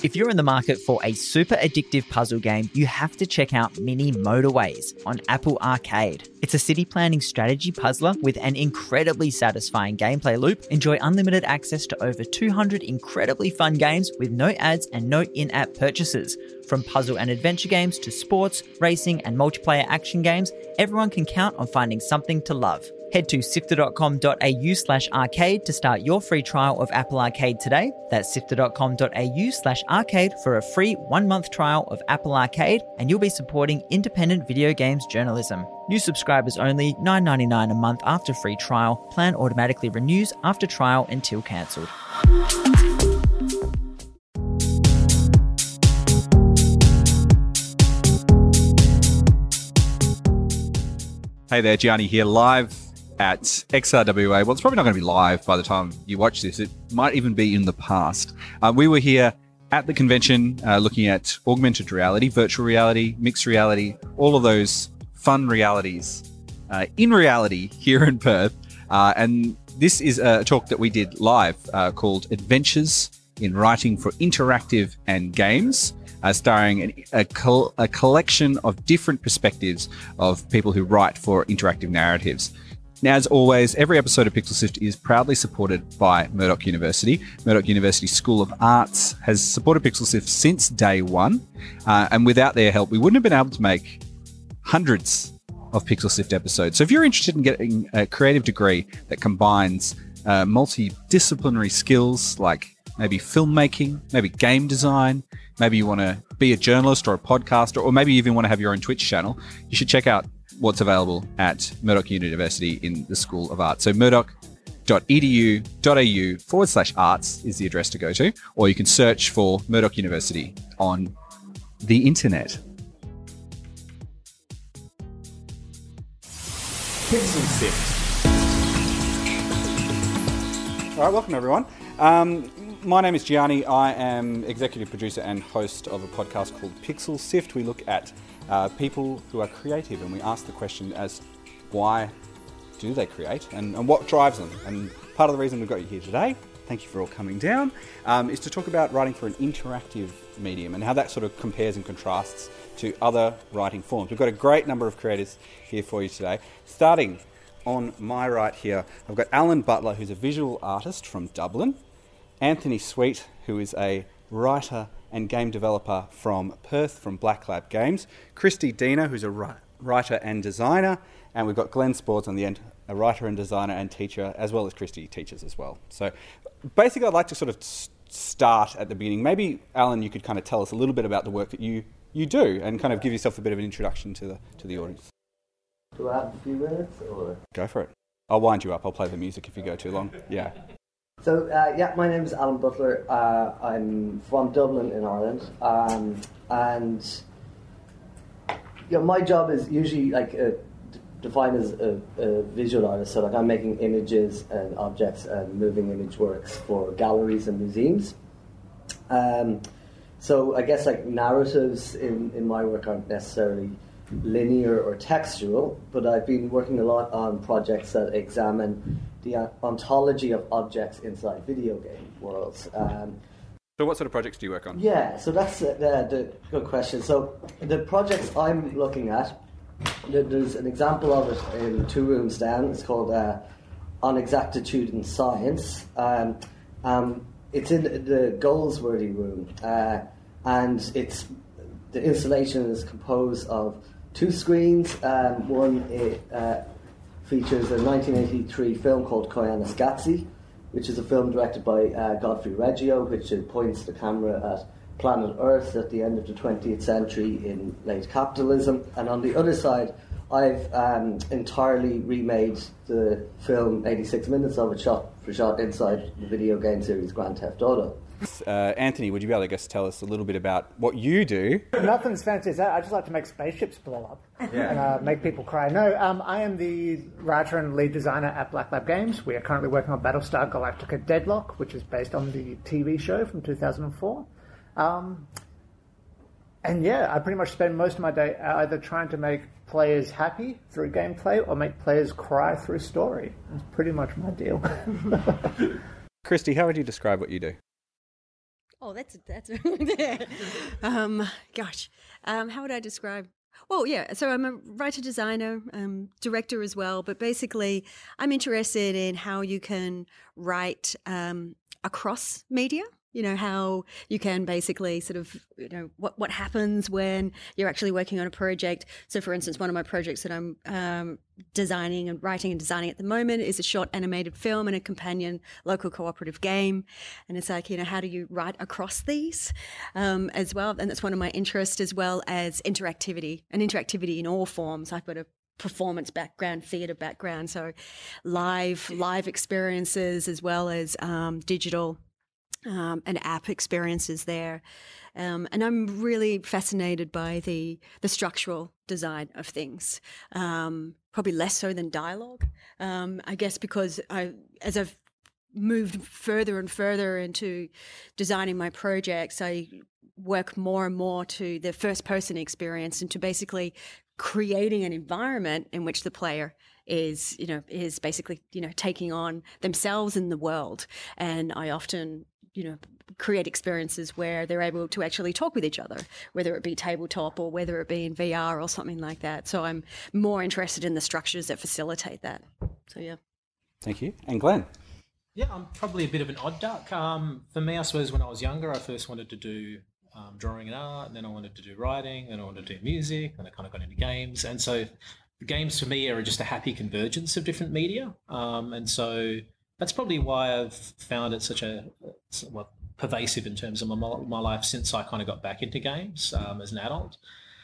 If you're in the market for a super addictive puzzle game, you have to check out Mini Motorways on Apple Arcade. It's a city planning strategy puzzler with an incredibly satisfying gameplay loop. Enjoy unlimited access to over 200 incredibly fun games with no ads and no in-app purchases. From puzzle and adventure games to sports, racing and multiplayer action games, everyone can count on finding something to love. Head to sifter.com.au/arcade to start your free trial of Apple Arcade today. That's sifter.com.au/arcade for a free 1-month trial of Apple Arcade, and you'll be supporting independent video games journalism. New subscribers only, $9.99 a month after free trial. Plan automatically renews after trial until cancelled. Hey there, Gianni here, live at XRWA. Well, it's probably not going to be live by the time you watch this. It might even be in the past. We were here at the convention looking at augmented reality, virtual reality, mixed reality, all of those fun realities in reality here in Perth. And this is a talk that we did live called Adventures in Writing for Interactive and Games. Starring a collection of different perspectives of people who write for interactive narratives. Now, as always, every episode of PixelSift is proudly supported by Murdoch University. Murdoch University School of Arts has supported PixelSift since day one, and without their help, we wouldn't have been able to make hundreds of PixelSift episodes. So if you're interested in getting a creative degree that combines multidisciplinary skills like maybe filmmaking, maybe game design, maybe you want to be a journalist or a podcaster, or maybe you even want to have your own Twitch channel, you should check out what's available at Murdoch University in the School of Art. So murdoch.edu.au/arts is the address to go to, or you can search for Murdoch University on the internet. PixelSift. All right, welcome everyone. My name is Gianni. I am executive producer and host of a podcast called PixelSift. We look at people who are creative and we ask the question as why do they create and what drives them. And part of the reason we've got you here today, thank you for all coming down, is to talk about writing for an interactive medium and how that sort of compares and contrasts to other writing forms. We've got a great number of creators here for you today. Starting on my right here, I've got Alan Butler, who's a visual artist from Dublin. Anthony Sweet, who is a writer and game developer from Perth, from Black Lab Games. Christy Dina, who's a writer and designer. And we've got Glenn Sports on the end, a writer and designer and teacher, as well as Christy teaches as well. So basically, I'd like to sort of start at the beginning. Maybe, Alan, you could kind of tell us a little bit about the work that you do and kind of give yourself a bit of an introduction to the audience. Do I have a few minutes? Or? Go for it. I'll wind you up. I'll play the music if you go too long. Yeah. So, my name is Alan Butler. I'm from Dublin in Ireland. And my job is usually defined as a visual artist. So I'm making images and objects and moving image works for galleries and museums. So I guess narratives in my work aren't necessarily linear or textual, but I've been working a lot on projects that examine the ontology of objects inside video game worlds. So what sort of projects do you work on? Yeah, so that's the good question. So the projects I'm looking at, there's an example of it in 2 rooms down. It's called On Exactitude in Science. It's in the Goldsworthy room, and the installation is composed of 2 screens. One features a 1983 film called Koyaanisqatsi, which is a film directed by Godfrey Reggio, which points the camera at planet Earth at the end of the 20th century in late capitalism. And on the other side, I've entirely remade the film, 86 minutes of it, shot for shot inside the video game series Grand Theft Auto. Anthony, would you be able to tell us a little bit about what you do? Nothing as fancy as that. I just like to make spaceships blow up and make people cry. No, I am the writer and lead designer at Black Lab Games. We are currently working on Battlestar Galactica Deadlock, which is based on the TV show from 2004. And yeah, I pretty much spend most of my day either trying to make players happy through gameplay or make players cry through story. That's pretty much my deal. Christy, how would you describe what you do? Oh, that's gosh, how would I describe? Well, yeah. So I'm a writer, designer, director as well. But basically, I'm interested in how you can write across media. You know, how you can basically sort of, you know, what happens when you're actually working on a project. So, for instance, one of my projects that I'm designing and writing and designing at the moment is a short animated film and a companion local cooperative game. And it's like, you know, how do you write across these as well? And that's one of my interests, as well as interactivity, and interactivity in all forms. I've got a performance background, theatre background, so live experiences as well as digital and app experiences there. And I'm really fascinated by the structural design of things, probably less so than dialogue, I guess, because as I've moved further and further into designing my projects, I work more and more to the first person experience and to basically creating an environment in which the player is basically, taking on themselves in the world. And I often, create experiences where they're able to actually talk with each other, whether it be tabletop or whether it be in VR or something like that. So I'm more interested in the structures that facilitate that. So, yeah. Thank you. And Glenn? Yeah, I'm probably a bit of an odd duck. For me, I suppose when I was younger, I first wanted to do drawing and art, and then I wanted to do writing, and I wanted to do music, and I kind of got into games. And so the games for me are just a happy convergence of different media. And so that's probably why I've found it such pervasive in terms of my life since I kind of got back into games as an adult.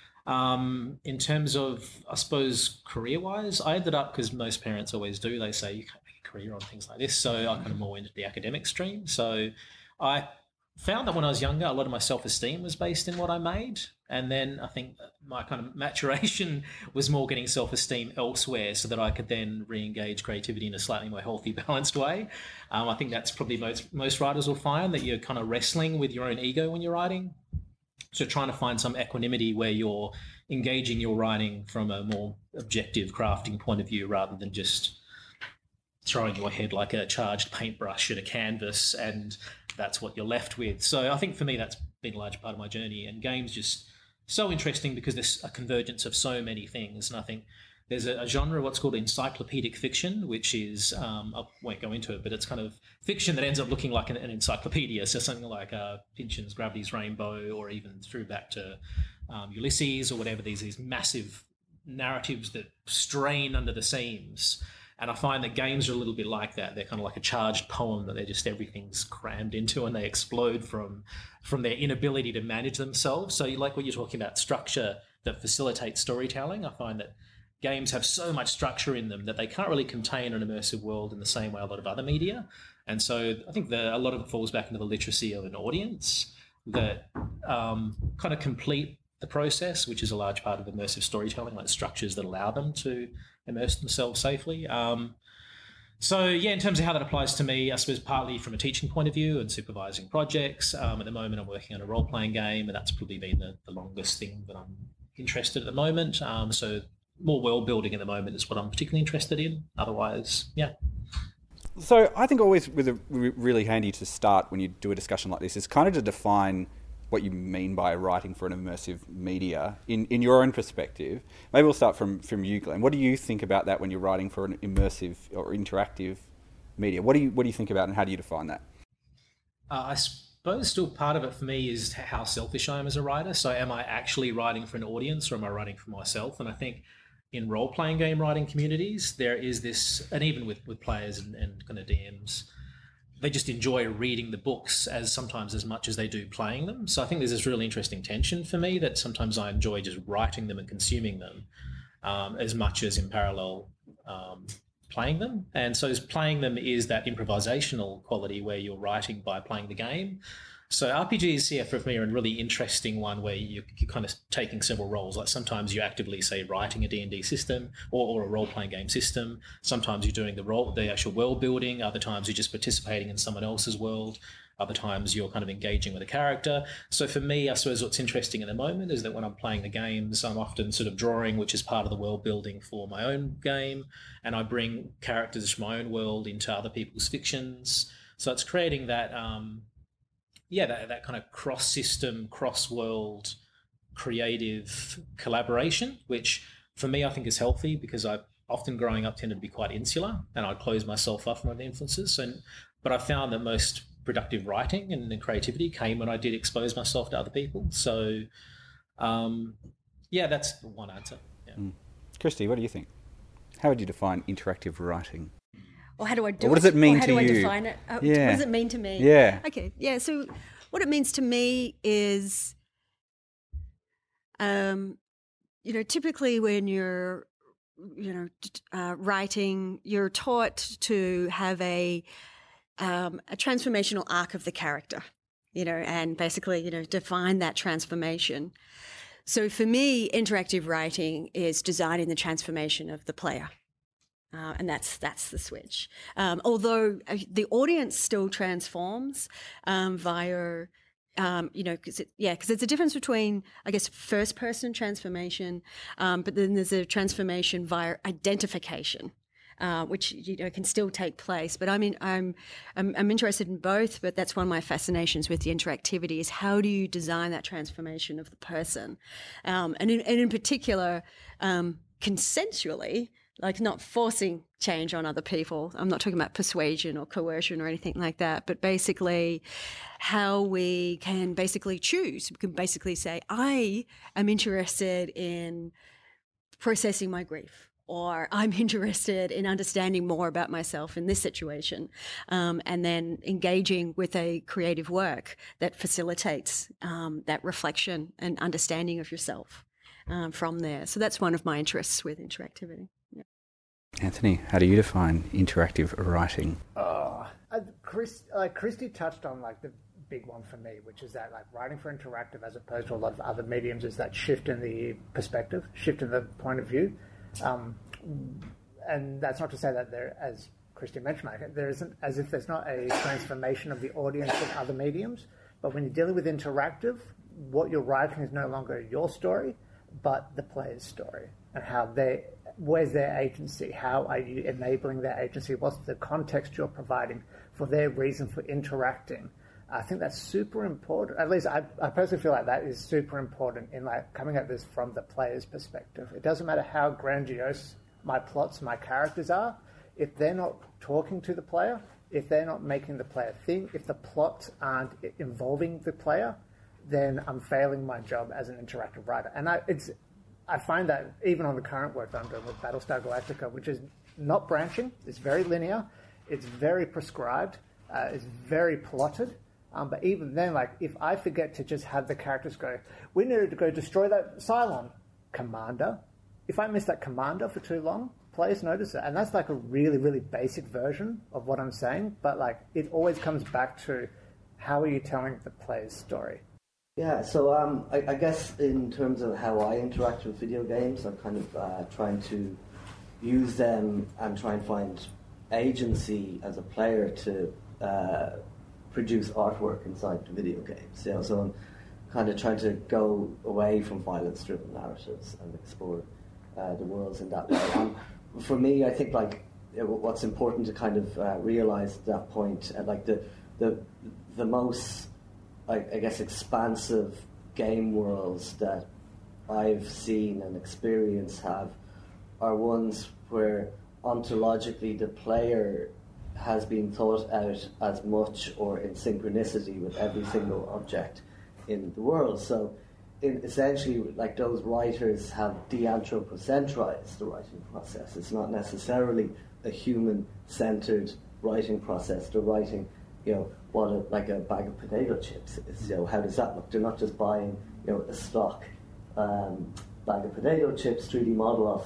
In terms of, I suppose, career-wise, I ended up, because most parents always do, they say you can't make a career on things like this, so I kind of more into the academic stream. So I found that when I was younger, a lot of my self-esteem was based in what I made. And then I think my kind of maturation was more getting self-esteem elsewhere so that I could then re-engage creativity in a slightly more healthy, balanced way. I think that's probably most writers will find, that you're kind of wrestling with your own ego when you're writing. So trying to find some equanimity where you're engaging your writing from a more objective crafting point of view rather than just throwing your head like a charged paintbrush at a canvas and that's what you're left with. So I think for me that's been a large part of my journey, and games just so interesting because there's a convergence of so many things. And I think there's a genre, what's called encyclopedic fiction, which is, I won't go into it, but it's kind of fiction that ends up looking like an encyclopedia. So something like Pynchon's Gravity's Rainbow, or even through back to Ulysses or whatever, these massive narratives that strain under the seams. And I find that games are a little bit like that. They're kind of like a charged poem that they're just everything's crammed into, and they explode from their inability to manage themselves. So like what you're talking about, structure that facilitates storytelling, I find that games have so much structure in them that they can't really contain an immersive world in the same way a lot of other media. And so I think a lot of it falls back into the literacy of an audience that kind of complete the process, which is a large part of immersive storytelling, like structures that allow them to immerse themselves safely. So yeah, in terms of how that applies to me, I suppose partly from a teaching point of view and supervising projects. At the moment, I'm working on a role-playing game, and that's probably been the longest thing that I'm interested at the moment. So more world building at the moment is what I'm particularly interested in. Otherwise, yeah. So I think always really handy to start when you do a discussion like this is kind of to define what you mean by writing for an immersive media in your own perspective. Maybe we'll start from you, Glenn. What do you think about that when you're writing for an immersive or interactive media? What do you think about, and how do you define that? I suppose still part of it for me is how selfish I am as a writer. So am I actually writing for an audience, or am I writing for myself? And I think in role-playing game writing communities, there is this, and even with players and kind of DMs, they just enjoy reading the books sometimes as much as they do playing them. So I think there's this really interesting tension for me that sometimes I enjoy just writing them and consuming them as much as in parallel playing them. And so playing them is that improvisational quality where you're writing by playing the game. So RPGs, yeah, for me are a really interesting one where you're kind of taking several roles. Like sometimes you're actively, say, writing a D&D system or a role-playing game system. Sometimes you're doing the actual world building. Other times you're just participating in someone else's world. Other times you're kind of engaging with a character. So for me, I suppose what's interesting at the moment is that when I'm playing the games, I'm often sort of drawing, which is part of the world building for my own game. And I bring characters from my own world into other people's fictions. So it's creating that that kind of cross-system, cross-world creative collaboration, which for me I think is healthy, because I often growing up tended to be quite insular and I'd close myself off from my influences. But I found that most productive writing and creativity came when I did expose myself to other people. So that's one answer. Yeah. Christy, what do you think? How would you define interactive writing? Or how do I do it? What does it mean to you? How do I define it? What does it mean to me? Yeah. Okay. Yeah. So what it means to me is, typically when you're, writing, you're taught to have a transformational arc of the character, and basically, define that transformation. So for me, interactive writing is designing the transformation of the player. And that's the switch. Although the audience still transforms via, because there's a difference between, I guess, first-person transformation, but then there's a transformation via identification, which can still take place. But I mean, I'm interested in both. But that's one of my fascinations with the interactivity is how do you design that transformation of the person, and in particular, consensually. Like not forcing change on other people. I'm not talking about persuasion or coercion or anything like that, but basically how we can basically choose. We can basically say, I am interested in processing my grief, or I'm interested in understanding more about myself in this situation, and then engaging with a creative work that facilitates that reflection and understanding of yourself from there. So that's one of my interests with interactivity. Anthony, how do you define interactive writing? Christy touched on like the big one for me, which is that like writing for interactive as opposed to a lot of other mediums is that shift in the perspective, shift in the point of view. And that's not to say that there, as Christy mentioned, like, there isn't, as if there's not a transformation of the audience in other mediums. But when you're dealing with interactive, what you're writing is no longer your story, but the player's story, and where's their agency? How are you enabling their agency? What's the context you're providing for their reason for interacting? I think that's super important. At least I personally feel like that is super important in like coming at this from the player's perspective. It doesn't matter how grandiose my plots, my characters are, if they're not talking to the player, if they're not making the player think, if the plots aren't involving the player, then I'm failing my job as an interactive writer. And I find that even on the current work that I'm doing with Battlestar Galactica, which is not branching, it's very linear, it's very prescribed, it's very plotted. But even then, like, if I forget to just have the characters go, we needed to go destroy that Cylon commander. If I miss that commander for too long, players notice it. And that's like a really, really basic version of what I'm saying. But like, it always comes back to how are you telling the player's story? Yeah, so I guess in terms of how I interact with video games, I'm kind of trying to use them and try and find agency as a player to produce artwork inside the video games. You know, so I'm kind of trying to go away from violence-driven narratives and explore the worlds in that way. And for me, I think like what's important to kind of realize at that point, like the most, I guess, expansive game worlds that I've seen and experienced are ones where ontologically the player has been thought out as much or in synchronicity with every single object in the world. So essentially, like, those writers have de-anthropocentrized the writing process. It's not necessarily a human-centered writing process. They're writing, you know, like a bag of potato chips is. You know, how does that look? They're not just buying, you know, a stock bag of potato chips 3D model off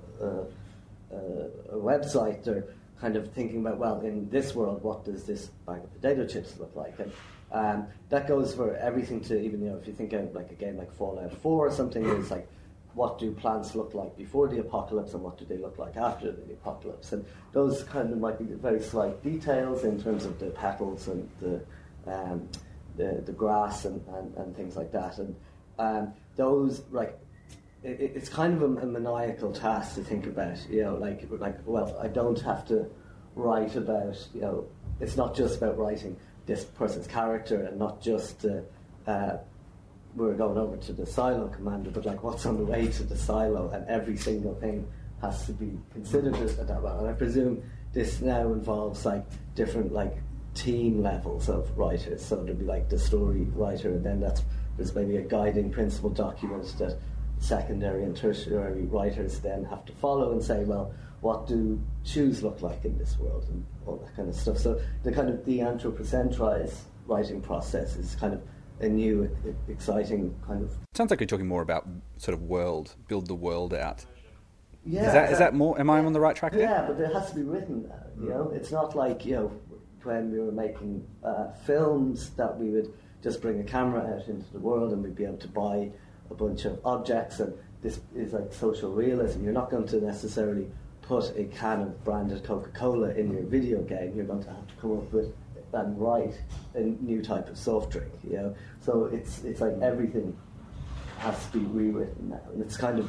a website. They're kind of thinking about, well, in this world, what does this bag of potato chips look like? And that goes for everything to even, you know, if you think of like a game like Fallout 4 or something, it's like, what do plants look like before the apocalypse and what do they look like after the apocalypse? And those kind of might be very slight details in terms of the petals and the grass and things like that. And those, like, it's kind of a maniacal task to think about, you know, like, well, I don't have to write about, you know, it's not just about writing this person's character, and not just we're going over to the silo commander, but like what's on the way to the silo, and every single thing has to be considered at that level. And I presume this now involves like different like team levels of writers. So there'll be like the story writer, and then there's maybe a guiding principle document that secondary and tertiary writers then have to follow and say, well, what do shoes look like in this world, and all that kind of stuff. So the kind of the anthropocentrize writing process is kind of a new, exciting kind of... Sounds like you're talking more about sort of build the world out. Yeah. Is that more, am I on the right track there? Yeah, but it has to be written, you know. It's not like, you know, when we were making films that we would just bring a camera out into the world and we'd be able to buy a bunch of objects, and this is like social realism. You're not going to necessarily put a can of branded Coca-Cola in your video game. You're going to have to come up with and write a new type of soft drink, you know. So it's like everything has to be rewritten now, and it's kind of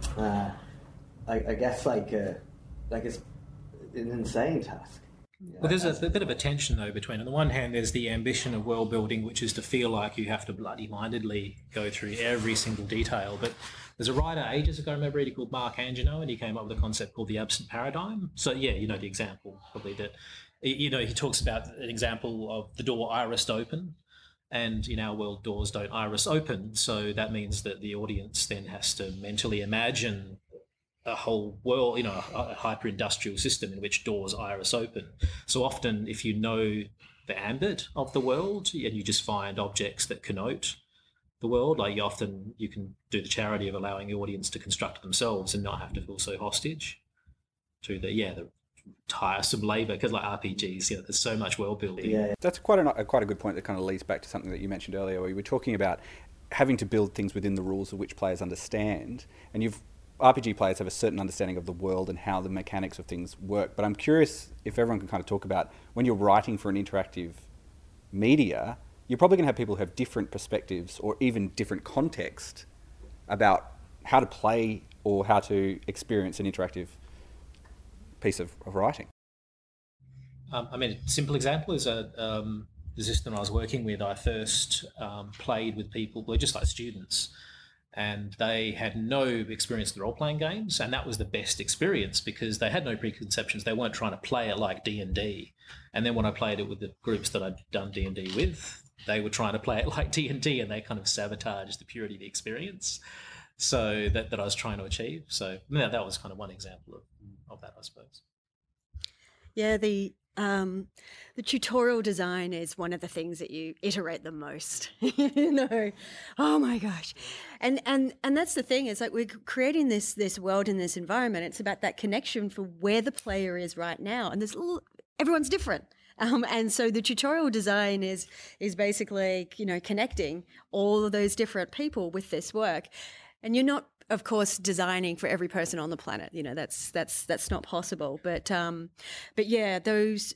I guess like it's an insane task. Well, there's a bit of a tension, though, between, on the one hand, there's the ambition of world building, which is to feel like you have to bloody-mindedly go through every single detail. But there's a writer ages ago, I remember, he called Mark Angino, and he came up with a concept called the absent paradigm. So, yeah, you know the example, probably, that, you know, he talks about an example of the door irised open, and in our world, doors don't iris open. So that means that the audience then has to mentally imagine a whole world, you know, a hyper-industrial system in which doors iris open. So often, if you know the ambit of the world and you just find objects that connote the world, like you can do the charity of allowing the audience to construct themselves and not have to feel so hostage to the tiresome labour, because like RPGs, you know, there's so much world building. Yeah. That's quite a good point that kind of leads back to something that you mentioned earlier, where you were talking about having to build things within the rules of which players understand, and RPG players have a certain understanding of the world and how the mechanics of things work. But I'm curious if everyone can kind of talk about, when you're writing for an interactive media, you're probably going to have people who have different perspectives or even different context about how to play or how to experience an interactive piece of writing. I mean, a simple example is the system I was working with. I first played with people who were just like students, and they had no experience in role-playing games, and that was the best experience because they had no preconceptions. They weren't trying to play it like D&D. And then when I played it with the groups that I'd done D&D with, they were trying to play it like D&D, and they kind of sabotaged the purity of the experience so that I was trying to achieve. So that was kind of one example of that, I suppose. Yeah, the tutorial design is one of the things that you iterate the most. You know, oh my gosh, and that's the thing. Is like we're creating this world in this environment. It's about that connection for where the player is right now, and everyone's different. And so the tutorial design is basically, you know, connecting all of those different people with this work, and you're not, of course, designing for every person on the planet. You know, that's not possible. But yeah, there's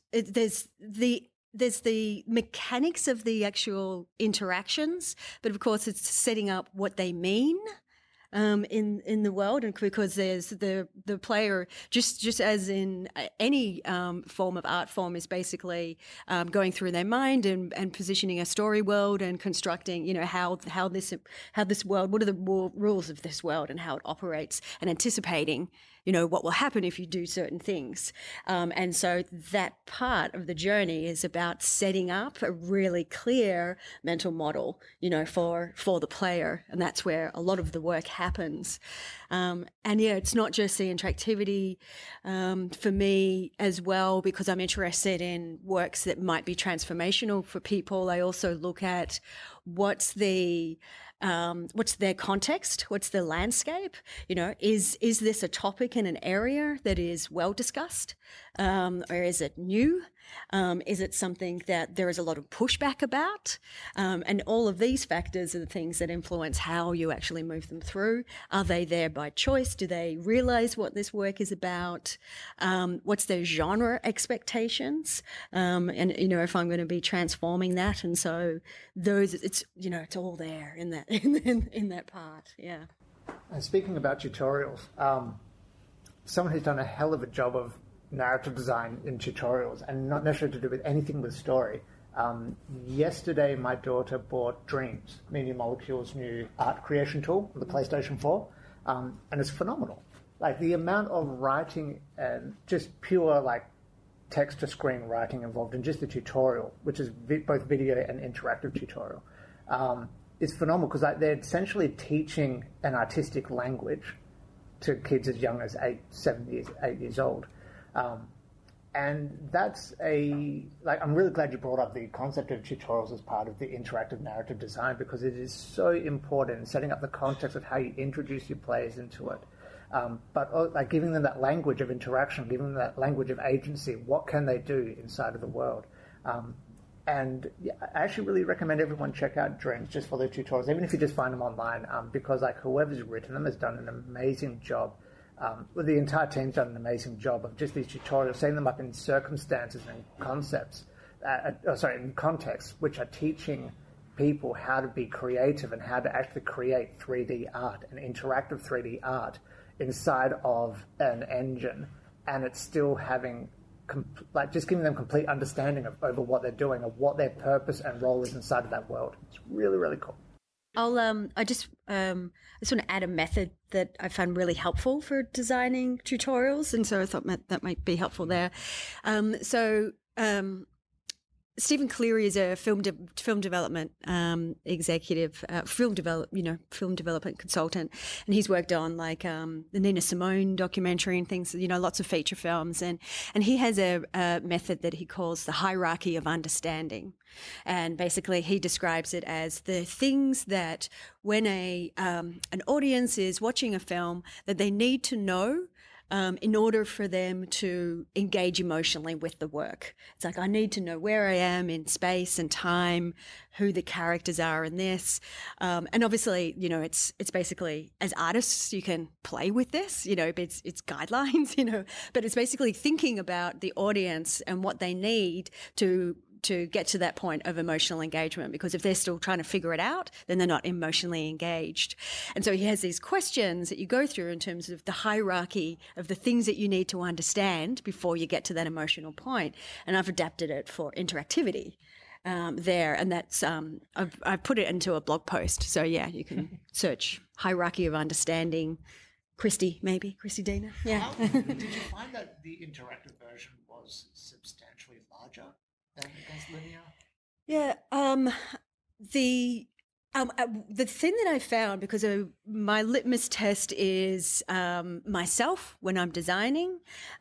the mechanics of the actual interactions, but of course, it's setting up what they mean in the world, and because there's the player, just as in any form of art form, is basically going through their mind and positioning a story world and constructing, you know, how this world, what are the rules of this world and how it operates, and anticipating, you know, what will happen if you do certain things. And so that part of the journey is about setting up a really clear mental model, you know, for the player. And that's where a lot of the work happens. And yeah, it's not just the interactivity for me as well, because I'm interested in works that might be transformational for people. I also look at what's their context, what's the landscape, you know, is this a topic in an area that is well discussed, or is it new? Is it something that there is a lot of pushback about? And all of these factors are the things that influence how you actually move them through. Are they there by choice? Do they realize what this work is about? What's their genre expectations? And, you know, if I'm going to be transforming that. And so it's all there in that, in that part. Yeah. And speaking about tutorials, someone who's done a hell of a job of narrative design in tutorials, and not necessarily to do with anything with story, Yesterday, my daughter bought Dreams, Media Molecule's new art creation tool on the PlayStation 4, and it's phenomenal. Like the amount of writing and just pure like text-to-screen writing involved in just the tutorial, which is both video and interactive tutorial, is phenomenal because they're essentially teaching an artistic language to kids as young as 8 years old. And that's I'm really glad you brought up the concept of tutorials as part of the interactive narrative design because it is so important in setting up the context of how you introduce your players into it. But like giving them that language of interaction, giving them that language of agency, what can they do inside of the world? And yeah, I actually really recommend everyone check out Dreams just for their tutorials, even if you just find them online, because like whoever's written them has done an amazing job. The entire team's done an amazing job of just these tutorials, setting them up in circumstances and concepts, in contexts, which are teaching people how to be creative and how to actually create 3D art and interactive 3D art inside of an engine, and it's still having just giving them complete understanding over what they're doing, of what their purpose and role is inside of that world. It's really, really cool. I just want to add a method that I found really helpful for designing tutorials, and so I thought that might be helpful there. Stephen Cleary is a film development executive, film development consultant, and he's worked on like the Nina Simone documentary and things, lots of feature films, and he has a method that he calls the hierarchy of understanding, and basically he describes it as the things that when an audience is watching a film that they need to know in order for them to engage emotionally with the work. It's like, I need to know where I am in space and time, who the characters are in this. And obviously, it's basically, as artists, you can play with this, it's guidelines, but it's basically thinking about the audience and what they need to get to that point of emotional engagement, because if they're still trying to figure it out, then they're not emotionally engaged. And so he has these questions that you go through in terms of the hierarchy of the things that you need to understand before you get to that emotional point. And I've adapted it for interactivity there. And that's, I've put it into a blog post. So yeah, you can search hierarchy of understanding. Christy Dina. Yeah. Did you find that the interactive version was substantially larger than against linear? Yeah, the thing that I found, because my litmus test is myself when I'm designing,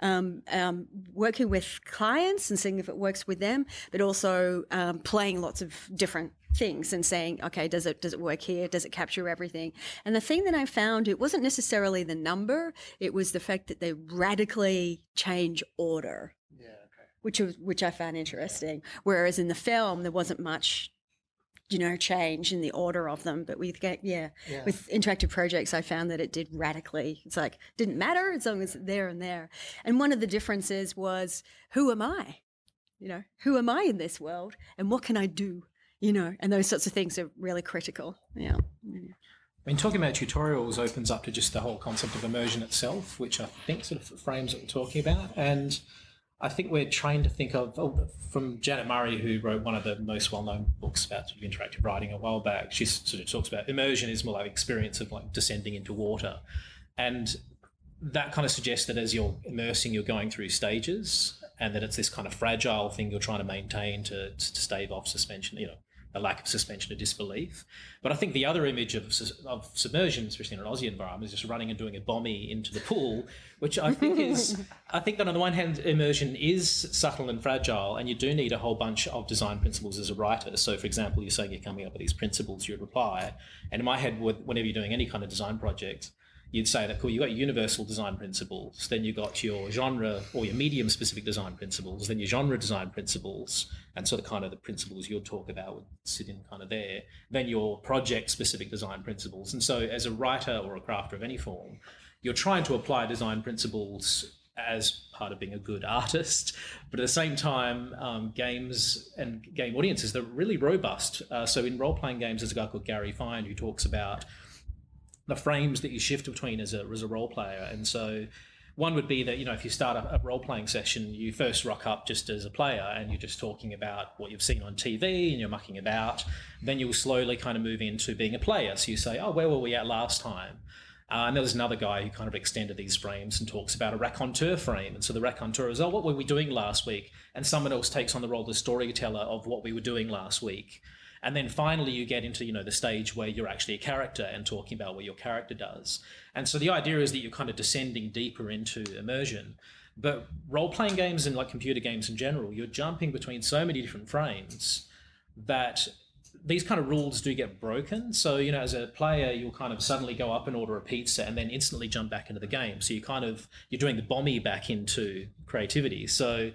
working with clients and seeing if it works with them, but also playing lots of different things and saying, okay, does it work here? Does it capture everything? And the thing that I found, it wasn't necessarily the number, it was the fact that they radically change order. Yeah. Which I found interesting. Whereas in the film, there wasn't much, change in the order of them. But with interactive projects, I found that it did radically. It's like, didn't matter as long as it's there and there. And one of the differences was, who am I? Who am I in this world? And what can I do? And those sorts of things are really critical. Yeah. I mean, talking about tutorials opens up to just the whole concept of immersion itself, which I think sort of frames what we're talking about. And I think we're trained to think of, from Janet Murray, who wrote one of the most well-known books about sort of interactive writing a while back. She sort of talks about immersion is more like experience of like descending into water. And that kind of suggests that as you're immersing, you're going through stages, and that it's this kind of fragile thing you're trying to maintain to stave off suspension, a lack of suspension of disbelief. But I think the other image of submersion, especially in an Aussie environment, is just running and doing a bombie into the pool, which I think I think that on the one hand, immersion is subtle and fragile, and you do need a whole bunch of design principles as a writer. So, for example, you're saying you're coming up with these principles you'd apply. And in my head, whenever you're doing any kind of design project, you'd say that, cool, you've got your universal design principles, then you've got your genre or your medium-specific design principles, then your genre design principles, and sort of kind of the principles you'll talk about would sit in kind of there, then your project-specific design principles. And so as a writer or a crafter of any form, you're trying to apply design principles as part of being a good artist, but at the same time, games and game audiences, they're really robust. So in role-playing games, there's a guy called Gary Fine who talks about the frames that you shift between as a role player. And so One would be that, if you start a role-playing session, you first rock up just as a player and you're just talking about what you've seen on TV and you're mucking about. Then you'll slowly kind of move into being a player. So you say, oh, where were we at last time? And there was another guy who kind of extended these frames and talks about a raconteur frame. And so the raconteur is, oh, what were we doing last week? And someone else takes on the role of the storyteller of what we were doing last week. And then finally you get into, the stage where you're actually a character and talking about what your character does. And so the idea is that you're kind of descending deeper into immersion. But role-playing games and like computer games in general, you're jumping between so many different frames that these kind of rules do get broken. So, as a player, you'll kind of suddenly go up and order a pizza and then instantly jump back into the game. So you're doing the bomby back into creativity. So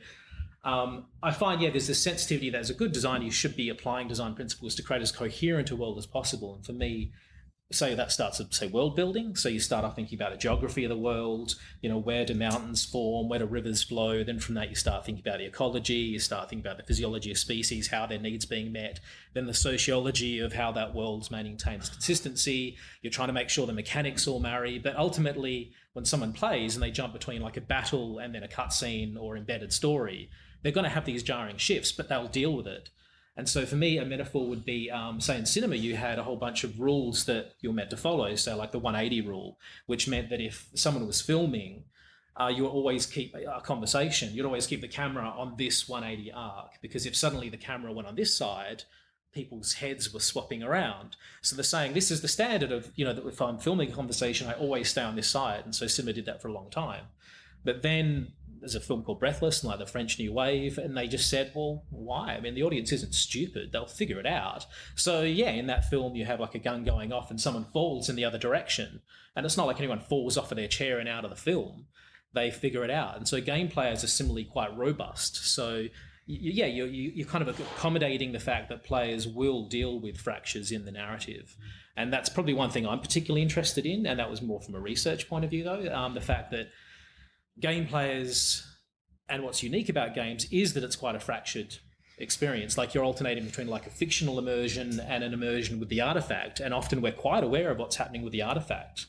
I find, there's this sensitivity that as a good designer, you should be applying design principles to create as coherent a world as possible. And for me, that starts at, world building. So you start off thinking about the geography of the world, where do mountains form, where do rivers flow? Then from that, you start thinking about the ecology, you start thinking about the physiology of species, how their needs being met, then the sociology of how that world maintains consistency. You're trying to make sure the mechanics all marry. But ultimately, when someone plays and they jump between like a battle and then a cutscene or embedded story, they're going to have these jarring shifts, but they'll deal with it. And so for me, a metaphor would be, say in cinema, you had a whole bunch of rules that you're meant to follow. So like the 180 rule, which meant that if someone was filming, you would always keep a conversation. You'd always keep the camera on this 180 arc, because if suddenly the camera went on this side, people's heads were swapping around. So they're saying, this is the standard of, that if I'm filming a conversation, I always stay on this side. And so cinema did that for a long time. But then there's a film called Breathless, like the French New Wave, and they just said, well, why? I mean, the audience isn't stupid. They'll figure it out. So, in that film, you have like a gun going off and someone falls in the other direction. And it's not like anyone falls off of their chair and out of the film. They figure it out. And so game players are similarly quite robust. So, you're kind of accommodating the fact that players will deal with fractures in the narrative. And that's probably one thing I'm particularly interested in, and that was more from a research point of view, though, the fact that game players, and what's unique about games is that it's quite a fractured experience. Like you're alternating between like a fictional immersion and an immersion with the artifact, and often we're quite aware of what's happening with the artifact.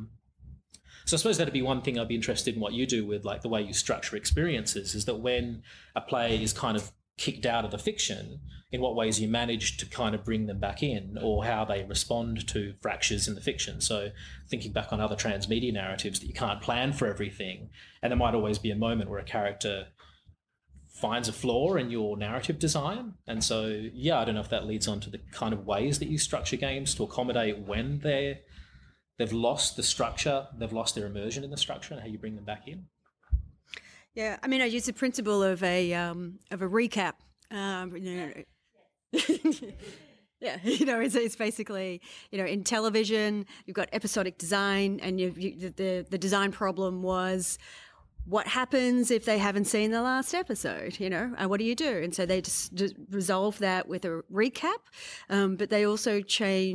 So I suppose that'd be one thing I'd be interested in what you do with like the way you structure experiences, is that when a player is kind of kicked out of the fiction, in what ways you manage to kind of bring them back in, or how they respond to fractures in the fiction. So thinking back on other transmedia narratives, that you can't plan for everything, and there might always be a moment where a character finds a flaw in your narrative design. And so, I don't know if that leads on to the kind of ways that you structure games to accommodate when they've lost the structure, they've lost their immersion in the structure, and how you bring them back in. Yeah, I mean, I use the principle of a recap. Yeah, it's basically, in television, you've got episodic design, and the design problem was, what happens if they haven't seen the last episode, and what do you do? And so they just resolve that with a recap, but they also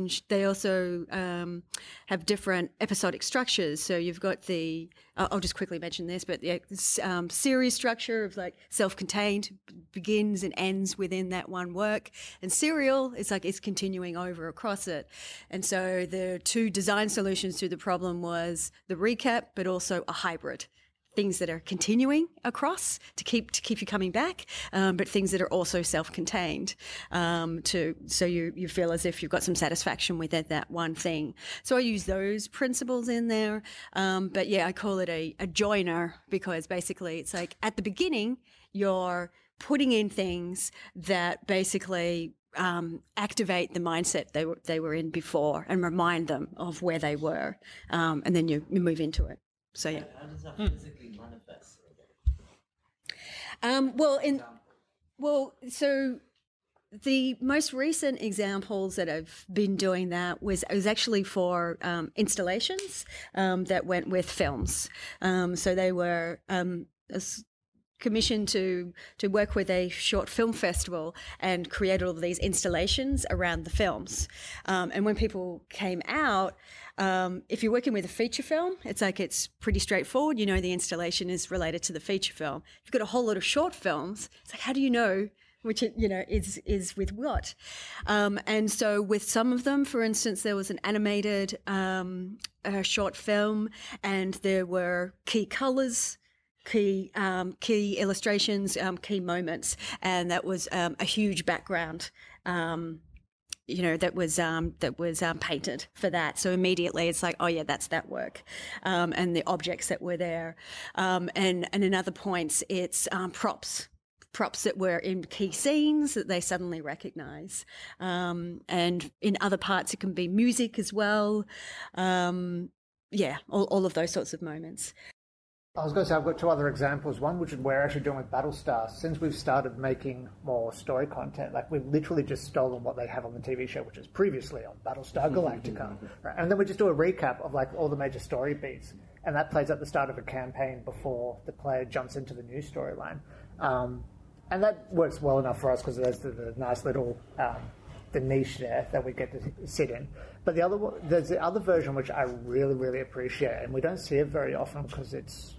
have different episodic structures. So you've got I'll just quickly mention this, but the series structure of like self-contained, begins and ends within that one work, and serial is like it's continuing over across it. And so the two design solutions to the problem was the recap, but also a hybrid. Things that are continuing across to keep you coming back, but things that are also self-contained, so you feel as if you've got some satisfaction with that one thing. So I use those principles in there, but I call it a joiner, because basically it's like at the beginning you're putting in things that basically activate the mindset they were in before and remind them of where they were, and then you move into it. So How does that physically manifest? So the most recent examples that I've been doing that was actually for installations that went with films. So they were commissioned to work with a short film festival and create all of these installations around the films. And when people came out, if you're working with a feature film, it's pretty straightforward. The installation is related to the feature film. If you've got a whole lot of short films, it's like, how do you know which is with what. And so with some of them, for instance, there was an animated short film, and there were key colors, key illustrations, key moments, and that was a huge background. That was painted for that. So immediately it's like, oh yeah, that's that work, and the objects that were there. And in other points, it's props that were in key scenes that they suddenly recognise. And in other parts, it can be music as well. All of those sorts of moments. I was going to say, I've got two other examples. One, which we're actually doing with Battlestar. Since we've started making more story content, like we've literally just stolen what they have on the TV show, which is previously on Battlestar Galactica. Right? And then we just do a recap of like all the major story beats. And that plays at the start of a campaign before the player jumps into the new storyline. And that works well enough for us because there's the nice little the niche there that we get to sit in. But there's the other version which I really, really appreciate, and we don't see it very often because it's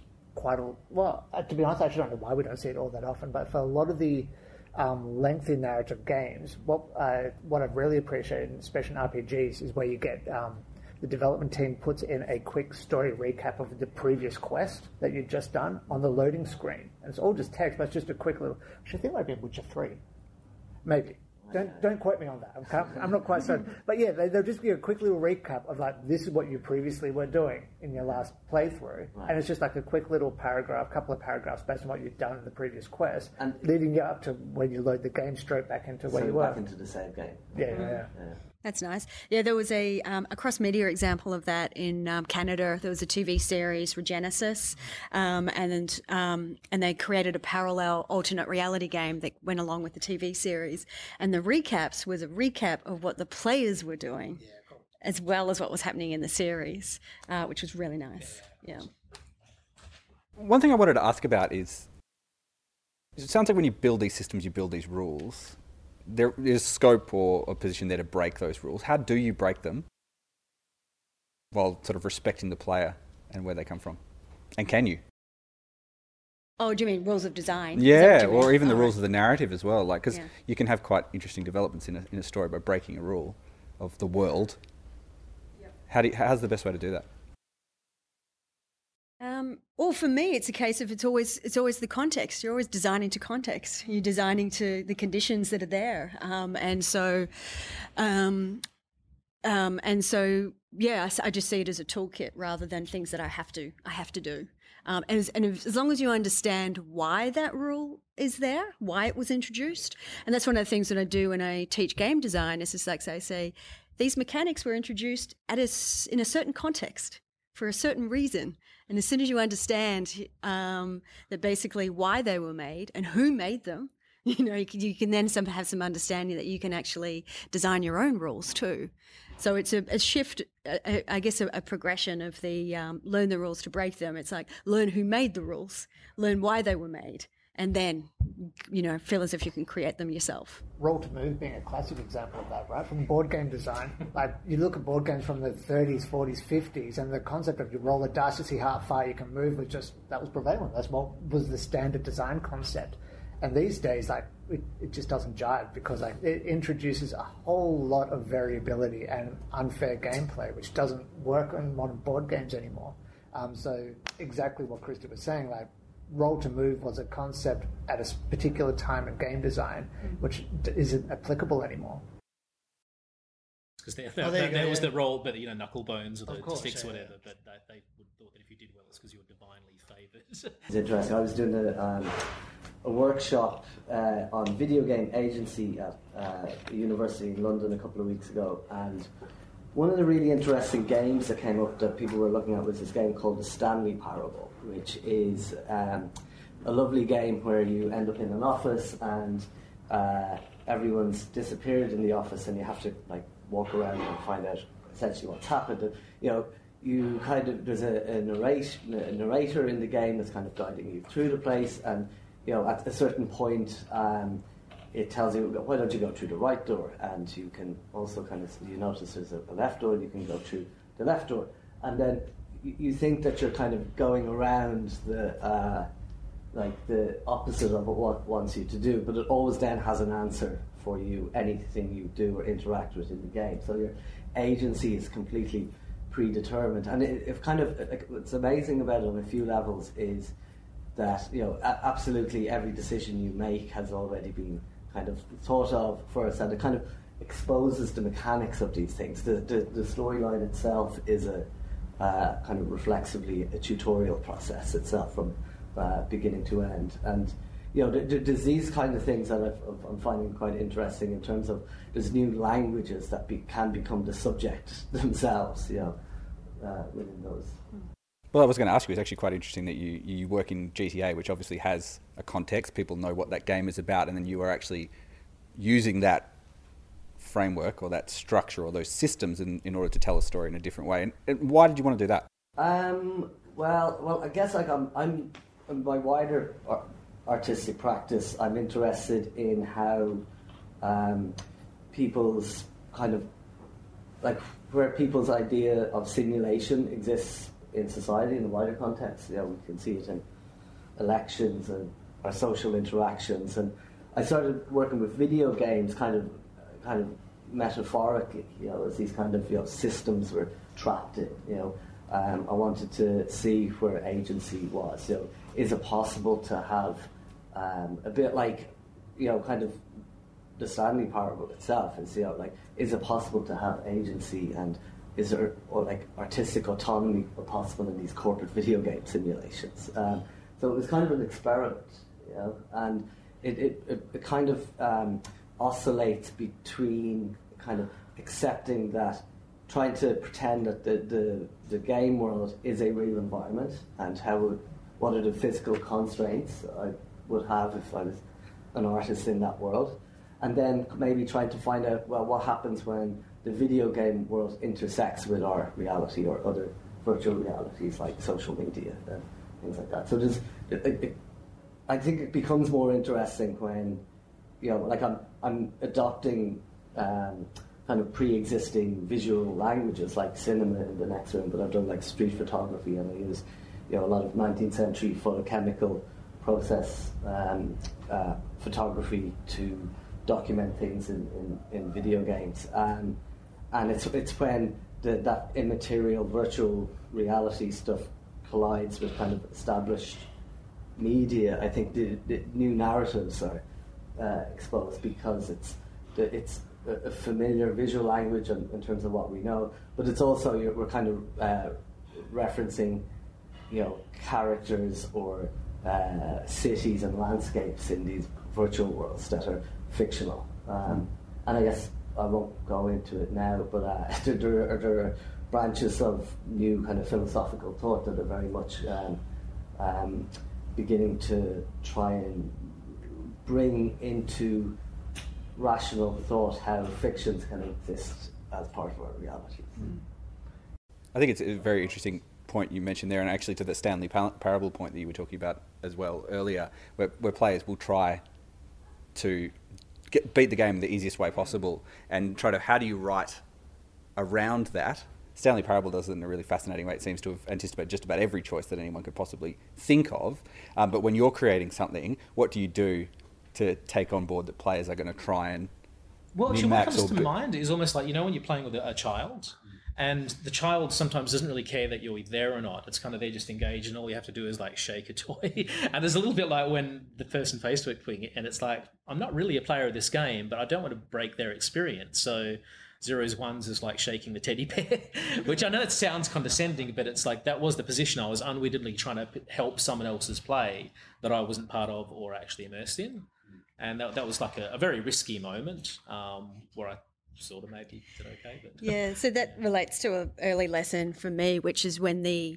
to be honest, I actually don't know why we don't see it all that often, but for a lot of the lengthy narrative games, what I've really appreciated, especially in RPGs, is where you get the development team puts in a quick story recap of the previous quest that you've just done on the loading screen. And it's all just text, but it's just a quick little... I think it might be Witcher 3. Maybe. Don't quote me on that. I'm not quite certain. But yeah, they'll just give a quick little recap of like, this is what you previously were doing in your last playthrough. Right. And it's just like a quick little couple of paragraphs based on what you've done in the previous quest, and leading you up to when you load the game straight back into where you were. Back into the same game. Yeah. That's nice. Yeah, there was a cross-media example of that in Canada. There was a TV series, Regenesis, and they created a parallel alternate reality game that went along with the TV series. And the recaps was a recap of what the players were doing, as well as what was happening in the series, which was really nice. Yeah. One thing I wanted to ask about is, it sounds like when you build these systems, you build these rules. There is scope or a position there to break those rules. How do you break them while sort of respecting the player and where they come from? And can you? Oh, do you mean rules of design? Yeah, or even the rules of the narrative as well. Like, because you can have quite interesting developments in a story by breaking a rule of the world. Yep. How's the best way to do that? Well, for me, it's a case of it's always the context. You're always designing to context. You're designing to the conditions that are there, and so I just see it as a toolkit rather than things that I have to do. As long as you understand why that rule is there, why it was introduced, and that's one of the things that I do when I teach game design. Is just like I say, these mechanics were introduced in a certain context for a certain reason. And as soon as you understand that basically why they were made and who made them, you can then have some understanding that you can actually design your own rules too. So it's a shift, I guess, a progression of the learn the rules to break them. It's like learn who made the rules, learn why they were made, and then, feel as if you can create them yourself. Roll to Move being a classic example of that, right? From board game design. Like, you look at board games from the 30s, 40s, 50s, and the concept of you roll a dice to see how far you can move that was prevalent. That's what was the standard design concept. And these days, it just doesn't jive because it introduces a whole lot of variability and unfair gameplay, which doesn't work on modern board games anymore. So exactly what Christy was saying, Roll to Move was a concept at a particular time in game design, which isn't applicable anymore. Because there was the roll, but knuckle bones or the sticks or whatever. But they would thought that if you did well, it's because you were divinely favoured. It's interesting. I was doing a workshop on video game agency at a university in London a couple of weeks ago, and one of the really interesting games that came up that people were looking at was this game called The Stanley Parable, which is a lovely game where you end up in an office and everyone's disappeared in the office and you have to walk around and find out essentially what's happened. You there's a narrator in the game that's kind of guiding you through the place, and at a certain point it tells you, why don't you go through the right door, and you can also you notice there's a left door and you can go through the left door, and then you think that you're kind of going around the like the opposite of what it wants you to do, but it always then has an answer for you, anything you do or interact with in the game. So your agency is completely predetermined, and it kind of, like, what's amazing about it on a few levels is that, you know, absolutely every decision you make has already been kind of thought of first, and it kind of exposes the mechanics of these things. The storyline itself is a kind of reflexively a tutorial process itself from beginning to end. And, you know, there's these kind of things that I'm finding quite interesting in terms of there's new languages that can become the subject themselves, you know, within those. Well, I was going to ask you, it's actually quite interesting that you work in GTA, which obviously has a context. People know what that game is about, and then you are actually using that framework or that structure or those systems in order to tell a story in a different way. And why did you want to do that? Well, I guess like I'm in my wider artistic practice, I'm interested in how people's kind of, like, where people's idea of simulation exists in society in the wider context. You know, we can see it in elections and our social interactions. And I started working with video games kind of metaphorically, you know, as these kind of, you know, systems were trapped in, you know. I wanted to see where agency was. You know, is it possible to have a bit like, you know, kind of the Stanley Parable itself is, you know, like, is it possible to have agency, and is there, or like, artistic autonomy possible in these corporate video game simulations? So it was kind of an experiment, you know, and it kind of oscillates between kind of accepting that, trying to pretend that the game world is a real environment, and what are the physical constraints I would have if I was an artist in that world, and then maybe trying to find out, well, what happens when the video game world intersects with our reality or other virtual realities like social media and things like that. So I think it becomes more interesting when, you know, like I'm adopting kind of pre-existing visual languages like cinema in the next room, but I've done like street photography, and I use, you know, a lot of 19th century photochemical process photography to document things in video games, and it's when that immaterial virtual reality stuff collides with kind of established media. I think the new narratives are exposed, because it's a familiar visual language in terms of what we know, but it's also, we're kind of referencing, you know, characters or cities and landscapes in these virtual worlds that are fictional. And I guess I won't go into it now, but there are branches of new kind of philosophical thought that are very much beginning to try and bring into rational thought how fictions can exist as part of our reality. I think it's a very interesting point you mentioned there, and actually to the Stanley Parable point that you were talking about as well earlier, where players will try to beat the game the easiest way possible, and try to, how do you write around that? Stanley Parable does it in a really fascinating way. It seems to have anticipated just about every choice that anyone could possibly think of. But when you're creating something, what do you do to take on board that players are going to try and Well, actually, what comes to mind is almost like, you know, when you're playing with a child, and the child sometimes doesn't really care that you're there or not. It's kind of, they just engage, and all you have to do is like shake a toy. And there's a little bit like when the person Facebook putting it, and it's like, I'm not really a player of this game, but I don't want to break their experience. So zeros, ones is like shaking the teddy bear, which I know it sounds condescending, but it's like, that was the position I was unwittingly trying to help someone else's play that I wasn't part of or actually immersed in. And that was like a very risky moment where I sort of maybe did okay. But. Yeah, so that relates to an early lesson for me, which is when the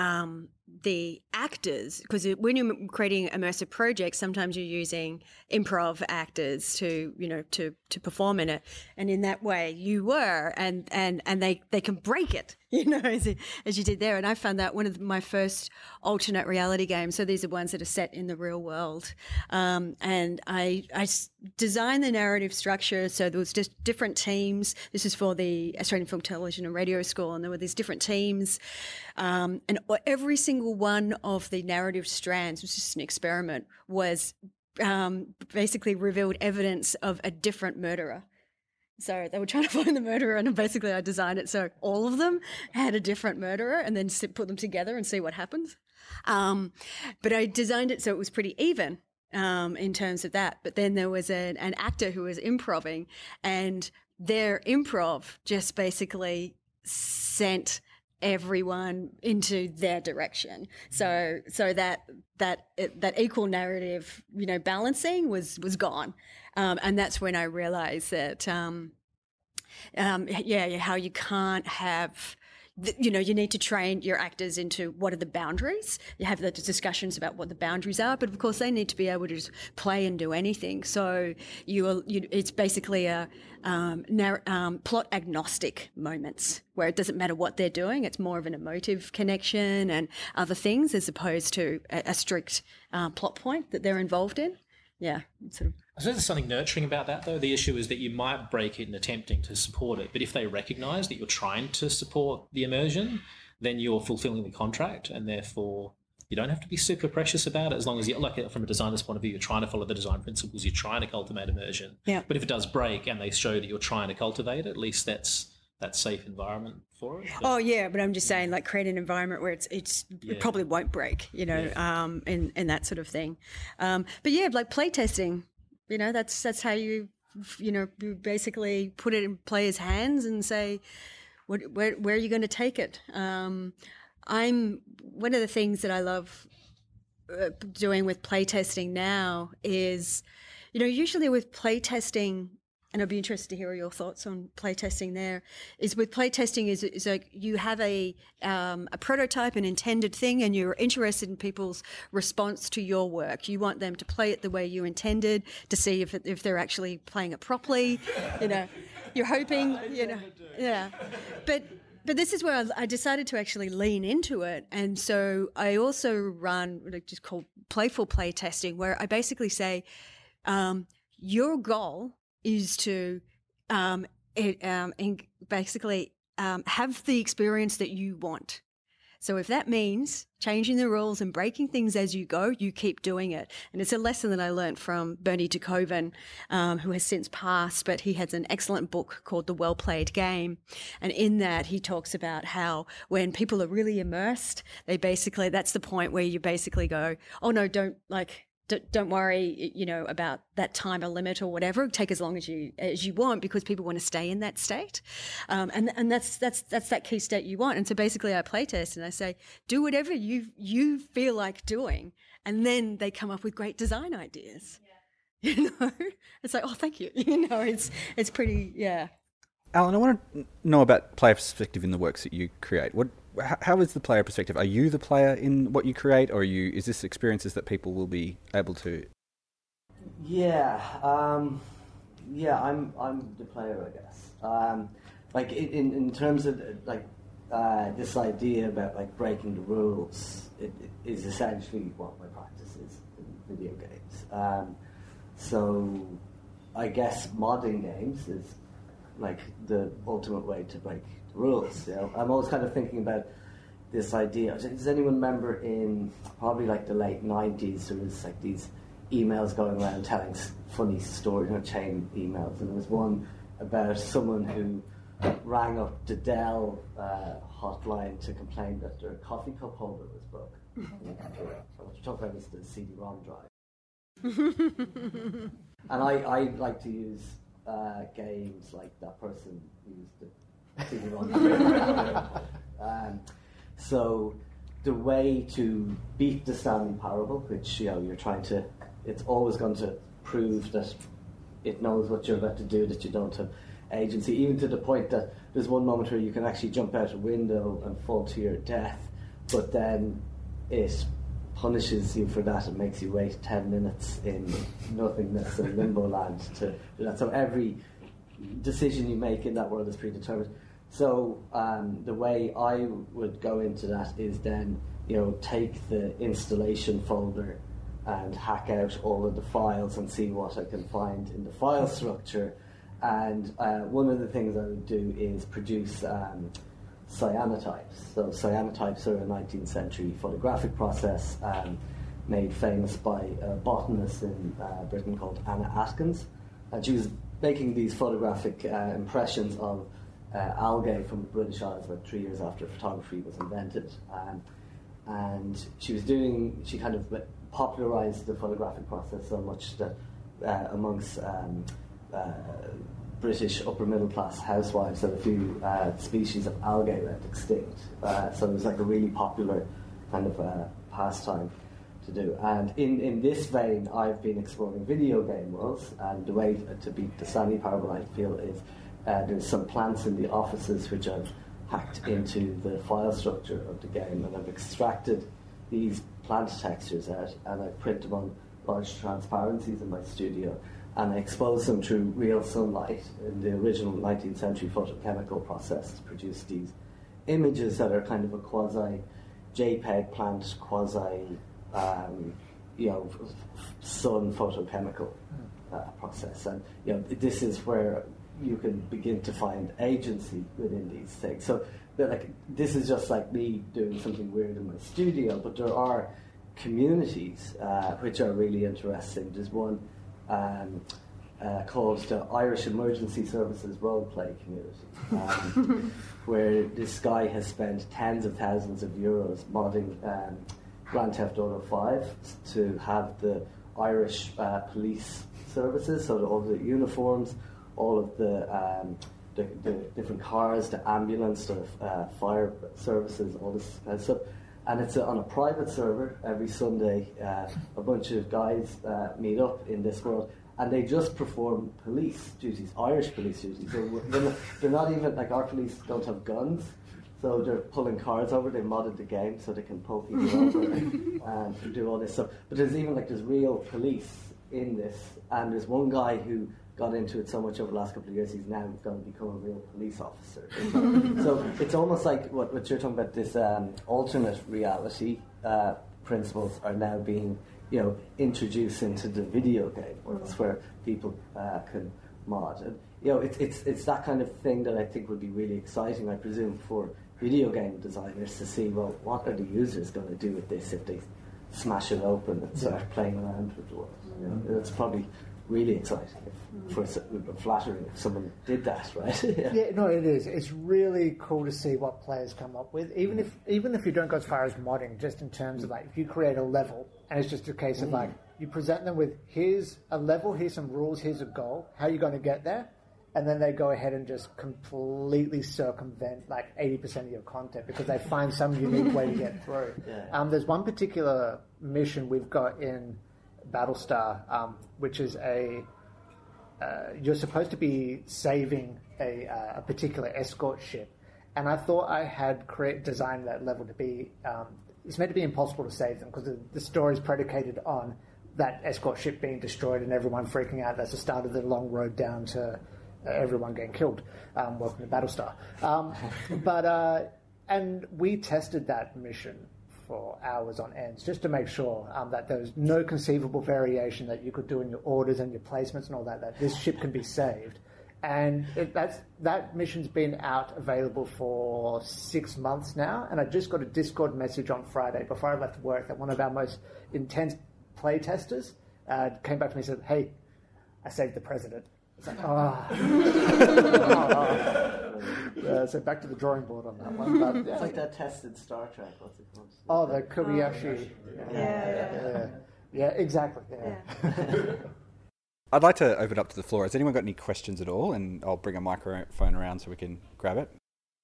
actors, because when you're creating immersive projects, sometimes you're using improv actors to perform in it, and in that way you were, and they can break it, as you did there. And I found that one of my first alternate reality games. So these are ones that are set in the real world, and I designed the narrative structure. So there was just different teams. This is for the Australian Film, Television and Radio School, and there were these different teams, and every single single one of the narrative strands, was just an experiment, was basically revealed evidence of a different murderer. So they were trying to find the murderer, and basically I designed it so all of them had a different murderer, and then put them together and see what happens. But I designed it so it was pretty even in terms of that. But then there was an actor who was improving, and their improv just basically sent everyone into their direction. So that equal narrative, balancing was gone. And that's when I realized that, how you can't have, you need to train your actors into what are the boundaries. You have the discussions about what the boundaries are, but of course they need to be able to just play and do anything. So it's basically a plot agnostic moments where it doesn't matter what they're doing. It's more of an emotive connection and other things as opposed to a strict plot point that they're involved in. Yeah, sort of. I suppose there's something nurturing about that, though. The issue is that you might break it in attempting to support it, but if they recognise that you're trying to support the immersion, then you're fulfilling the contract, and therefore you don't have to be super precious about it as long as you're, like, from a designer's point of view, you're trying to follow the design principles, you're trying to cultivate immersion. Yeah. But if it does break and they show that you're trying to cultivate it, at least that's that safe environment for it. But, but I'm just saying, like, create an environment where it probably won't break, and that sort of thing. But like playtesting, that's how you basically put it in players' hands and say, where are you going to take it? One of the things that I love doing with playtesting now is, usually with playtesting, and I'd be interested to hear your thoughts on playtesting there, is with playtesting is like you have a prototype, an intended thing, and you're interested in people's response to your work. You want them to play it the way you intended, to see if they're actually playing it properly. You're hoping, yeah. But this is where I decided to actually lean into it. And so I also run what I just call playful playtesting, where I basically say, your goal is to basically have the experience that you want. So if that means changing the rules and breaking things as you go, you keep doing it. And it's a lesson that I learned from Bernie de Koven, who has since passed, but he has an excellent book called The Well-Played Game. And in that, he talks about how when people are really immersed, that's the point where you basically go, oh no, don't worry, about that time or limit or whatever. Take as long as you want, because people want to stay in that state, and that's that key state you want. And so basically, I play test and I say, do whatever you feel like doing, and then they come up with great design ideas. Yeah. It's like, oh, thank you. It's pretty, yeah. Alan, I want to know about player perspective in the works that you create. How is the player perspective? Are you the player in what you create, or is this experiences that people will be able to? Yeah, I'm the player, I guess. Like in terms of this idea about like breaking the rules, it is essentially what my practice is in video games. So I guess modding games is like the ultimate way to break the rules. I'm always kind of thinking about this idea. Does anyone remember in probably like the late 90s, there was like these emails going around telling funny stories, chain emails, and there was one about someone who rang up the Dell hotline to complain that their coffee cup holder was broken. What you're talking about is the CD-ROM drive. And I like to use games like that person used the CD-ROM drive. So the way to beat the Stanley Parable, which you're trying to, it's always going to prove that it knows what you're about to do, that you don't have agency, even to the point that there's one moment where you can actually jump out a window and fall to your death, but then it punishes you for that and makes you wait 10 minutes in nothingness and limbo land to do that. So every decision you make in that world is predetermined. So the way I would go into that is then, take the installation folder and hack out all of the files and see what I can find in the file structure. And one of the things I would do is produce cyanotypes. So cyanotypes are a 19th century photographic process made famous by a botanist in Britain called Anna Atkins. And she was making these photographic impressions of algae from the British Isles about 3 years after photography was invented. And she kind of popularized the photographic process so much that amongst British upper middle class housewives that a few species of algae went extinct. So it was like a really popular kind of pastime to do. And in this vein, I've been exploring video game worlds, and the way to beat the Stanley Parable, I feel, is there's some plants in the offices which I've hacked into the file structure of the game, and I've extracted these plant textures out, and I print them on large transparencies in my studio, and I expose them through real sunlight in the original 19th century photochemical process to produce these images that are kind of a quasi JPEG plant, quasi sun photochemical process. And this is where you can begin to find agency within these things. So this is just like me doing something weird in my studio, but there are communities which are really interesting. There's one called the Irish Emergency Services Roleplay Community, where this guy has spent tens of thousands of euros modding Grand Theft Auto 5 to have the Irish police services, so all the uniforms, all of the different cars, the ambulance, the fire services, all this kind of stuff. And it's on a private server. Every Sunday, a bunch of guys meet up in this world, and they just perform police duties, Irish police duties. So they're not even, like, our police don't have guns, so they're pulling cars over. They modded the game so they can pull people over and do all this stuff. But there's real police in this, and there's one guy who got into it so much over the last couple of years, he's now going to become a real police officer. So it's almost like what you're talking about, this alternate reality principles are now being introduced into the video game worlds where people can mod. And it's that kind of thing that I think would be really exciting, I presume, for video game designers to see, well, what are the users going to do with this if they smash it open and start playing around with the world. It's probably really exciting, flattering if someone did that, right? No, it is. It's really cool to see what players come up with, even if you don't go as far as modding, just in terms of, like, if you create a level and it's just a case of, like, you present them with, here's a level, here's some rules, here's a goal, how are you going to get there? And then they go ahead and just completely circumvent like 80% of your content because they find some unique way to get through. There's one particular mission we've got in Battlestar, which is you're supposed to be saving a particular escort ship, and I thought I had designed that level to be it's meant to be impossible to save them because the story is predicated on that escort ship being destroyed and everyone freaking out. That's the start of the long road down to everyone getting killed. Welcome to Battlestar. And we tested that mission for hours on ends just to make sure that there was no conceivable variation that you could do in your orders and your placements and all that this ship can be saved. And that mission's been out available for 6 months now, and I just got a Discord message on Friday before I left work that one of our most intense play testers came back to me and said, "Hey, I saved the president." It's like, so back to the drawing board on that one. But, it's like that tested Star Trek. What's it called? Oh, the Kobayashi. Yeah, exactly. Yeah. I'd like to open up to the floor. Has anyone got any questions at all? And I'll bring a microphone around so we can grab it.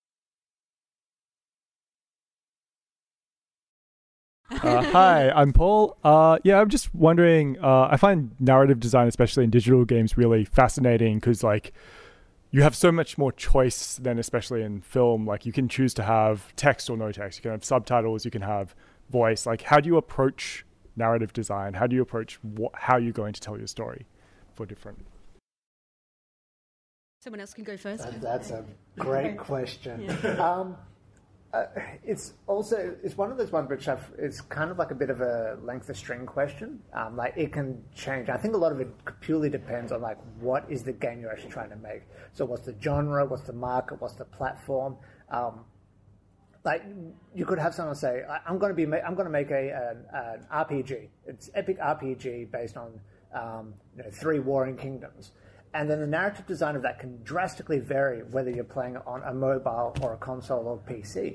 Hi, I'm Paul. I'm just wondering, I find narrative design, especially in digital games, really fascinating because, like, you have so much more choice than especially in film. Like, you can choose to have text or no text. You can have subtitles. You can have voice. Like, how do you approach narrative design? How do you approach how you're going to tell your story for different? Someone else can go first. That's a great question. It's one of those ones which it's kind of like a bit of a length of string question. Like, it can change. I think a lot of it purely depends on, like, what is the game you're actually trying to make. So what's the genre, what's the market, what's the platform? like you could have someone say, I'm going to make an RPG. It's epic RPG based on 3 warring kingdoms. And then the narrative design of that can drastically vary whether you're playing it on a mobile or a console or PC.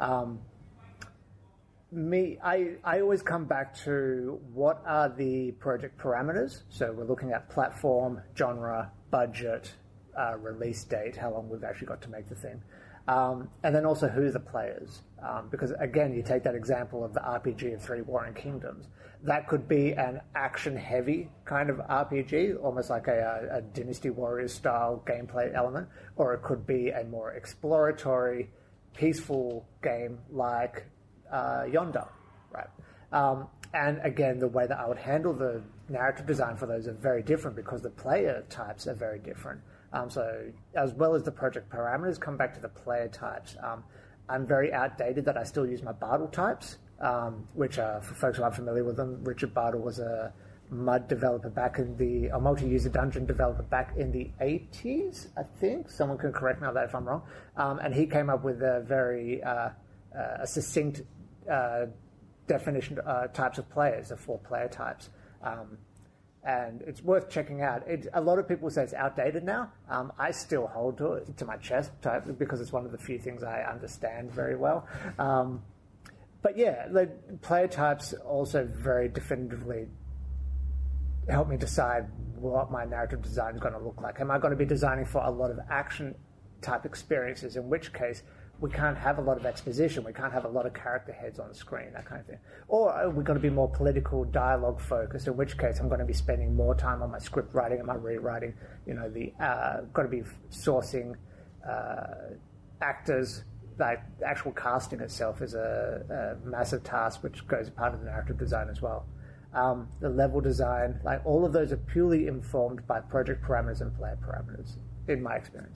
I always come back to what are the project parameters. So we're looking at platform, genre, budget, release date, how long we've actually got to make the thing. And then also who are the players. Because again, you take that example of the RPG of 3 Warring Kingdoms. That could be an action-heavy kind of RPG, almost like a Dynasty Warriors style gameplay element, or it could be a more exploratory, peaceful game like Yonder, right? And again, the way that I would handle the narrative design for those are very different because the player types are very different. So as well as the project parameters, come back to the player types. I'm very outdated that I still use my Bartle types, which for folks who aren't familiar with them, Richard Bartle was a MUD developer a multi-user dungeon developer back in the 80s, I think. Someone can correct me on that if I'm wrong. And he came up with a very succinct definition types of players, the 4 player types. And it's worth checking out. A lot of people say it's outdated now. I still hold to my chest because it's one of the few things I understand very well. But yeah, the player types also very definitively help me decide what my narrative design is going to look like. Am I going to be designing for a lot of action type experiences, in which case we can't have a lot of exposition, we can't have a lot of character heads on the screen, that kind of thing. Or are we going to be more political dialogue focused, in which case I'm going to be spending more time on my script writing and my rewriting, got to be sourcing actors. Like the actual casting itself is a massive task, which goes part of the narrative design as well. The level design, like all of those are purely informed by project parameters and player parameters, in my experience.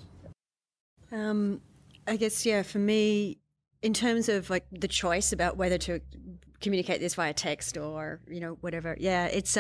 I guess, yeah, for me, in terms of like the choice about whether to communicate this via text or, whatever, yeah, it's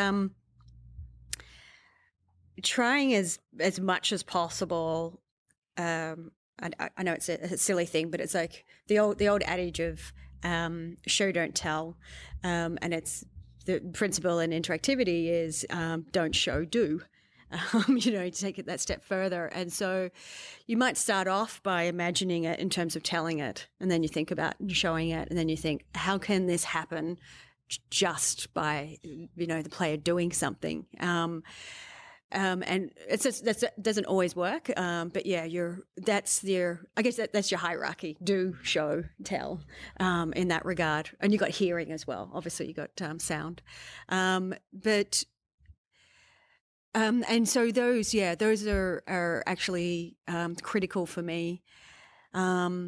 trying as much as possible. I know it's a silly thing, but it's like the old adage of show, don't tell. And it's the principle in interactivity is don't show, do. To take it that step further. And so you might start off by imagining it in terms of telling it, and then you think about showing it, and then you think, how can this happen just by, the player doing something? And it's just, that doesn't always work. But yeah, that's your hierarchy: do, show, tell, in that regard. And you got hearing as well. Obviously, you got sound, but. And so those are actually critical for me. My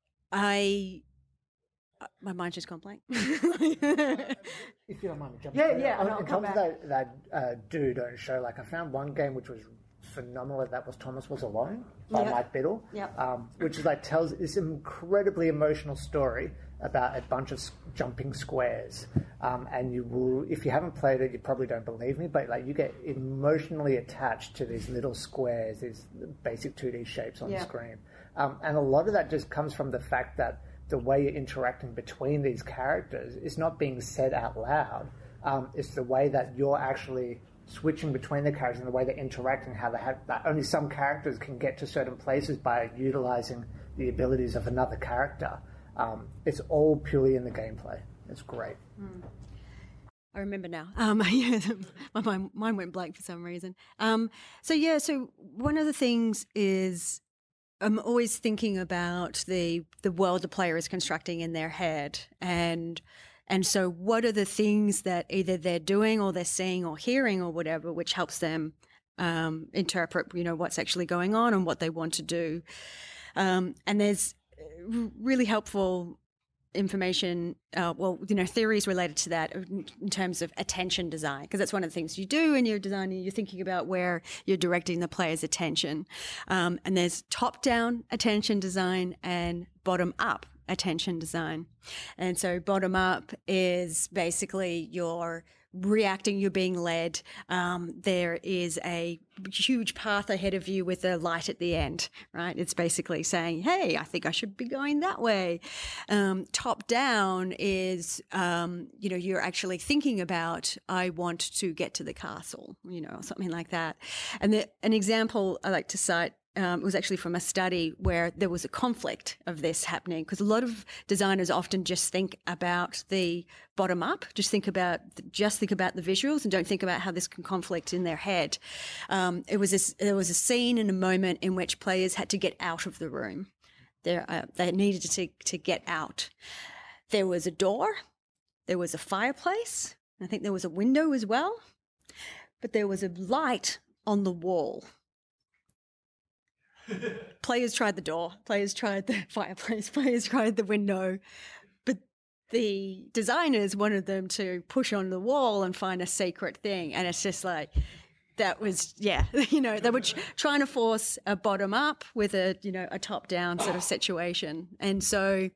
mind just gone blank. If you don't mind me jumping in. Yeah. In terms of that do, don't show, like I found one game which was phenomenal. That was Thomas Was Alone by Mike Biddle, which is tells this incredibly emotional story about a bunch of jumping squares. And you will, if you haven't played it, you probably don't believe me, but you get emotionally attached to these little squares, these basic 2D shapes on the screen. And a lot of that just comes from the fact that the way you're interacting between these characters is not being said out loud. It's the way that you're actually switching between the characters and the way they're interacting, how they have that only some characters can get to certain places by utilizing the abilities of another character. It's all purely in the gameplay. It's great. I remember now. My mind went blank for some reason. So one of the things is I'm always thinking about the world the player is constructing in their head, and so what are the things that either they're doing or they're seeing or hearing or whatever, which helps them interpret, what's actually going on and what they want to do. And there's really helpful information, theories related to that in terms of attention design, because that's one of the things you do in your designing. You're thinking about where you're directing the player's attention. And there's top-down attention design and bottom-up attention design. And so bottom-up is basically you're reacting, you're being led. There is a huge path ahead of you with a light at the end, right? It's basically saying, hey, I think I should be going that way. Top down is, you're actually thinking about, I want to get to the castle, or something like that. And an example I like to cite was actually from a study where there was a conflict of this happening, because a lot of designers often just think about the bottom up, just think about the visuals and don't think about how this can conflict in their head. There was a scene and a moment in which players had to get out of the room. They needed to get out. There was a door, there was a fireplace, I think there was a window as well, but there was a light on the wall. Players tried the door, players tried the fireplace, players tried the window, but the designers wanted them to push on the wall and find a secret thing. And it's just like, that was, they were trying to force a bottom up with a top down sort of situation. And so,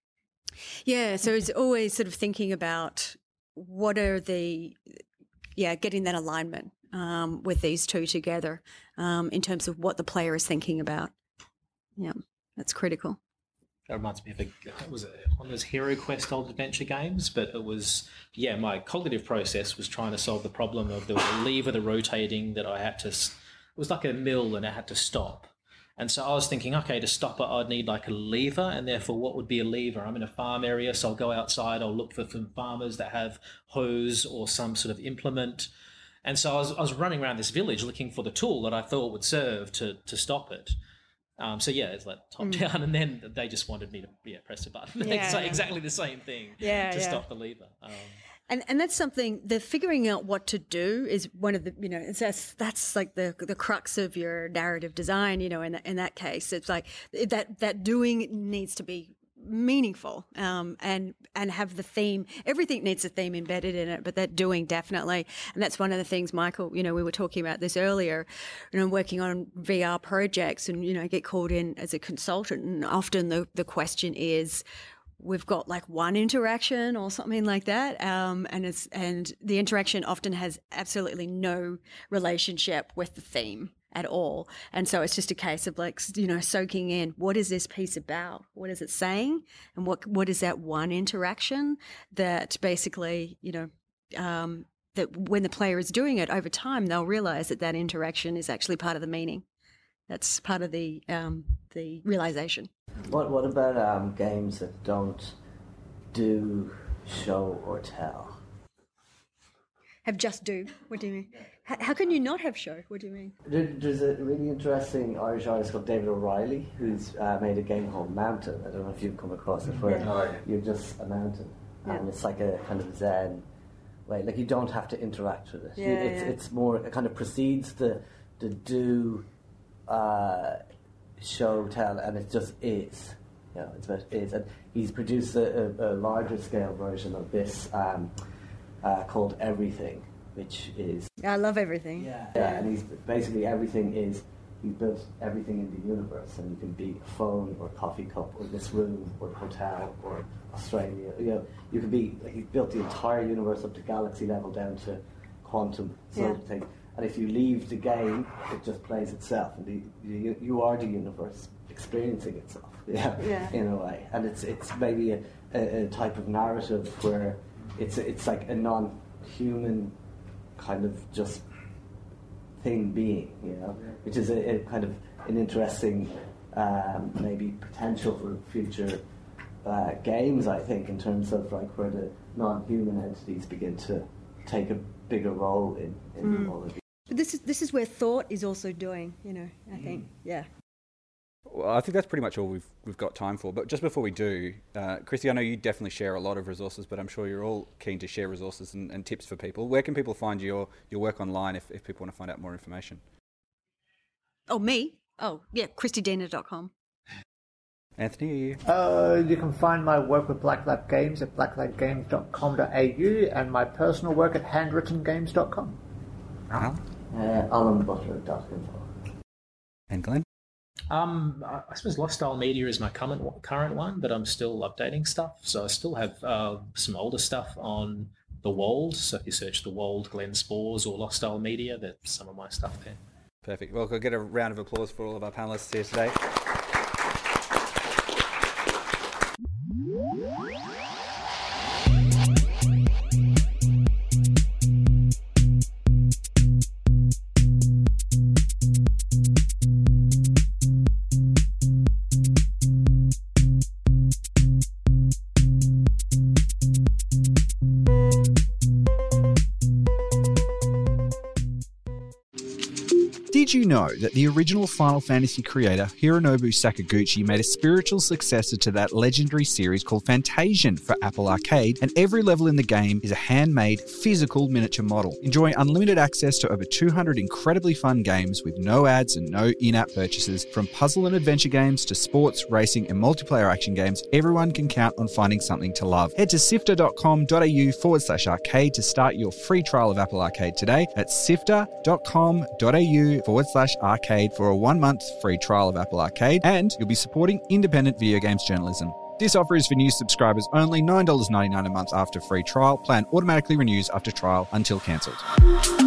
so it's always sort of thinking about what are getting that alignment with these two together in terms of what the player is thinking about. Yeah, that's critical. That reminds me of one of those Hero Quest old adventure games, but it was, my cognitive process was trying to solve the problem of there was a lever that rotating that I had to, it was like a mill and I had to stop. And so I was thinking, okay, to stop it, I'd need like a lever, and therefore what would be a lever? I'm in a farm area, so I'll go outside, I'll look for some farmers that have hose or some sort of implement. And so I was running around this village looking for the tool that I thought would serve to stop it. It's like top down, and then they just wanted me to press a button. Exactly the same thing to stop the lever. And that's something, the figuring out what to do is one of the, that's like the crux of your narrative design, in that case. It's like that doing needs to be meaningful and have the theme. Everything needs a theme embedded in it, but that doing definitely. And that's one of the things, Michael, we were talking about this earlier, working on VR projects and, get called in as a consultant. And often the question is, we've got like one interaction or something like that. And the interaction often has absolutely no relationship with the theme at all. And so it's just a case of like, soaking in, what is this piece about? What is it saying? And what is that one interaction that basically, that when the player is doing it over time, they'll realize that interaction is actually part of the meaning. That's part of the realization. What about games that don't do show or tell? Have just do? What do you mean? How can you not have show? What do you mean? There's a really interesting Irish artist called David O'Reilly who's made a game called Mountain. I don't know if you've come across it, where you're just a mountain. And it's like a kind of Zen way. Like you don't have to interact with it. It's more, it kind of precedes the do show, tell, and it just is. It's about is. And he's produced a larger scale version of this called Everything, which is... I love Everything. Yeah, and he's basically he built everything in the universe, and you can be a phone or a coffee cup or this room or a hotel or Australia. You can be, like, he's built the entire universe up to galaxy level down to quantum sort of thing. And if you leave the game, it just plays itself, and you are the universe experiencing itself, in a way. And it's maybe a type of narrative where it's like a non-human kind of just thing being, which is a kind of an interesting maybe potential for future games, I think, in terms of like where the non-human entities begin to take a bigger role in all of these. But this is where thought is also doing, I think, Well, I think that's pretty much all we've got time for. But just before we do, Christy, I know you definitely share a lot of resources, but I'm sure you're all keen to share resources and tips for people. Where can people find your work online if people want to find out more information? Oh, me? Oh, yeah, ChristyDina.com. Anthony, are you? You can find my work with Black Lab Games at blacklabgames.com.au and my personal work at handwrittengames.com. AlanButler.info. And Glenn? I suppose Lifestyle Media is my current one, but I'm still updating stuff. So I still have some older stuff on The Wold. So if you search The Wold, Glenn Spores, or Lost Style Media, there's some of my stuff there. Perfect. Well, we'll get a round of applause for all of our panelists here today. Did you know that the original Final Fantasy creator, Hironobu Sakaguchi, made a spiritual successor to that legendary series called Fantasian for Apple Arcade, and every level in the game is a handmade, physical miniature model. Enjoy unlimited access to over 200 incredibly fun games with no ads and no in-app purchases. From puzzle and adventure games to sports, racing, and multiplayer action games, everyone can count on finding something to love. Head to sifter.com.au/arcade to start your free trial of Apple Arcade today. That's sifter.com.au/arcade for a 1-month free trial of Apple Arcade, and you'll be supporting independent video games journalism. This offer is for new subscribers only, $9.99 a month after free trial. Plan automatically renews after trial until cancelled.